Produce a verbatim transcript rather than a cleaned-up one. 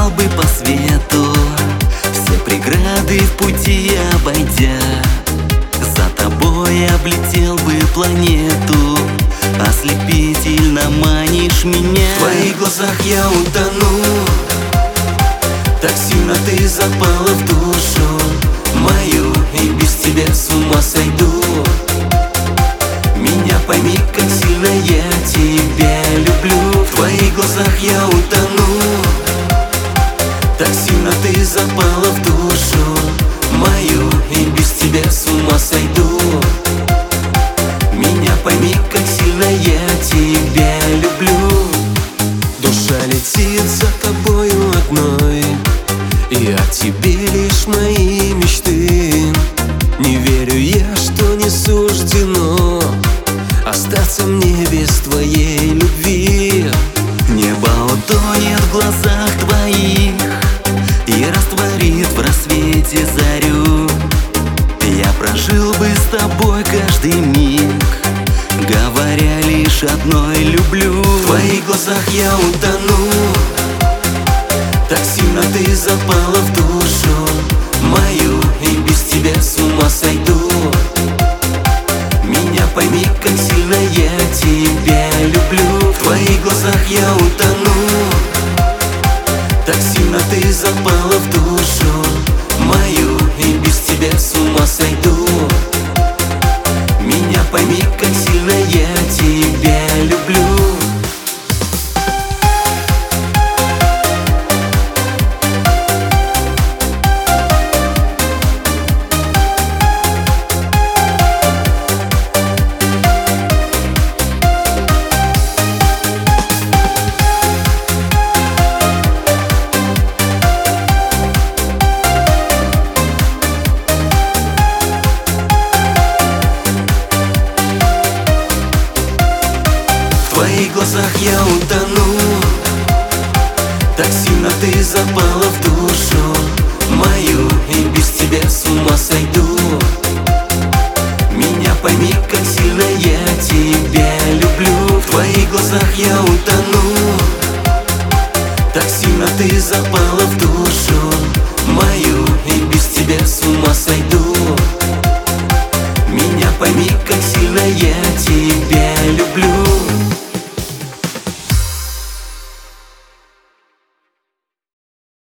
гулял бы по свету, все преграды в пути обойдя. За тобой облетел бы планету, ослепительно манишь меня. В твоих глазах я утону, так сильно ты запала в душу мою, и без тебя с ума сойду. Меня пойми, как сильно я тебя люблю. В твоих глазах я утону, так сильно ты запала в душу мою, и без тебя с ума сойду. Меня пойми, как сильно я тебя люблю. Душа летит за тобою одной, и о тебе лишь мои мечты. Не верю я, что не суждено остаться мне без твоей любви. Небо утонет в глазах твоих и растворит в рассвете зарю. Я прожил бы с тобой каждый миг, говоря лишь одной люблю. В твоих глазах я утону, так сильно ты запала в душу мою, и без тебя с ума сойду. Меня пойми, как сильно я тебя люблю. В твоих глазах я утону, так сильно ты запала в душу мою, и без тебя с ума сойду. Меня пойми, как сильно я тебя люблю. В твоих глазах я утону, так сильно ты запала в душу мою, и без тебя с ума сойду. Меня пойми, как сильно я тебя люблю. В твоих глазах я утону, так сильно ты запала в душу